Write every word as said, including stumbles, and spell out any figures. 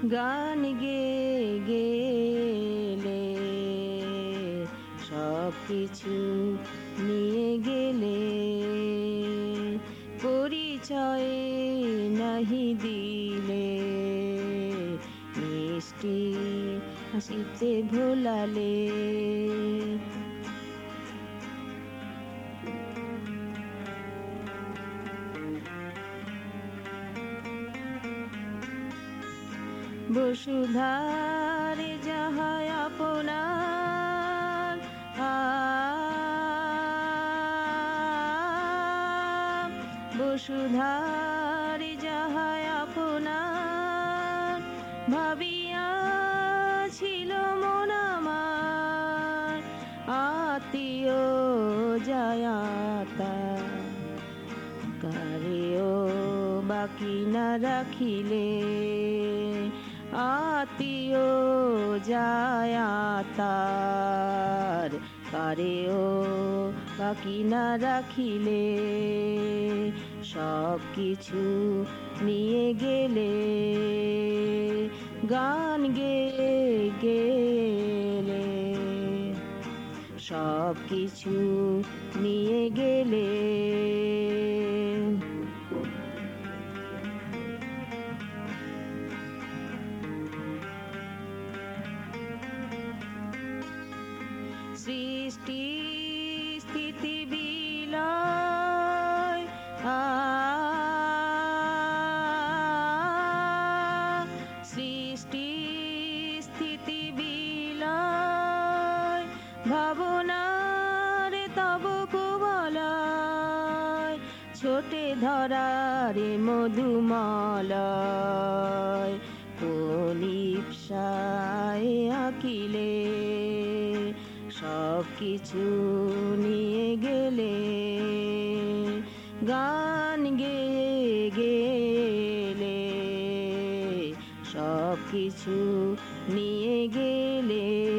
গান গেয়ে গেলে সব কিছু নিয়ে গেলে পরিচয় নাহি দিলে মিষ্টি হাসিতে ভোলালে বসুধার যাহা আপনার বসুধার যাহা আপনার ভাবিয়া ছিল মন আমার আত্মীয় যায়াতা কারেও বাকি না রাখিলে আত্মীয় যায়াতার কারেও বাকি না রাখিলে সব কিছু নিয়ে গেলে গান গেয়ে গেলে সব কিছু নিয়ে গেলে সৃষ্টি স্থিতি বিলয় সৃষ্টি স্থিতি বিলয় ভাবনার তব কুবলয় ছোটে ধরারে মধুমালয় কোন ইপ্সায় আঁকিলে সব কিছু নিয়ে গেলে গান গেয়ে গেলে সব কিছু নিয়ে গেলে